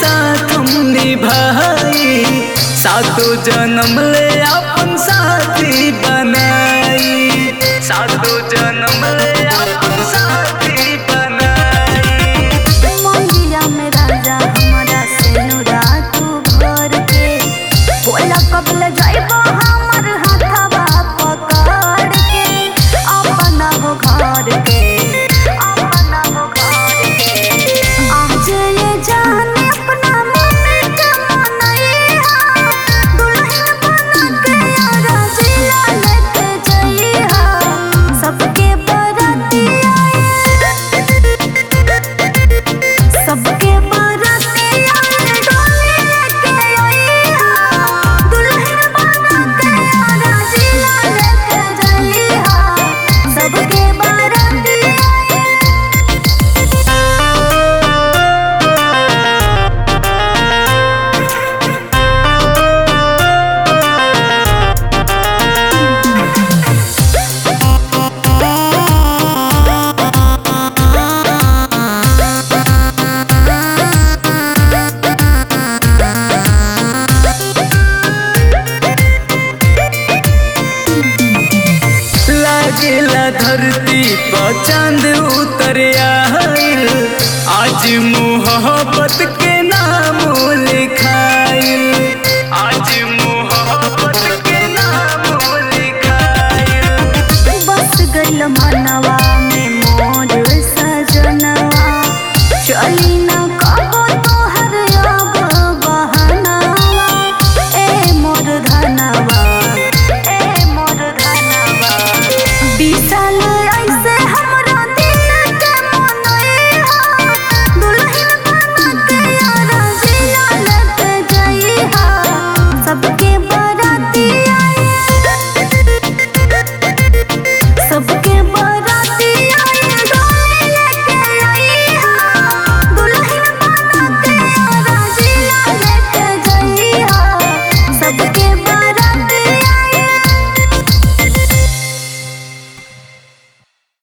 साथ हम निभाई, सातों जन्म ले अपन साथी बनाई, सातों जन्म ले अपन साथी बनाई। मंगिया में राजा हमारा सेनुरा तू भर के, बोला कबल जाइबो हमर हाथवा पकड़ के, अपना हो घर के, अपना हो घर के। आज ये जाने अपना मन के मनैया, दुल्हन बना के यारा जिला लेके जइहा, सबके बराती आए, सबके बराती आए, डोली लेके आइहा, दुल्हन बना के यारा जिला लेके जइहा, सबके बराती आए। लागेला धरती पर चांद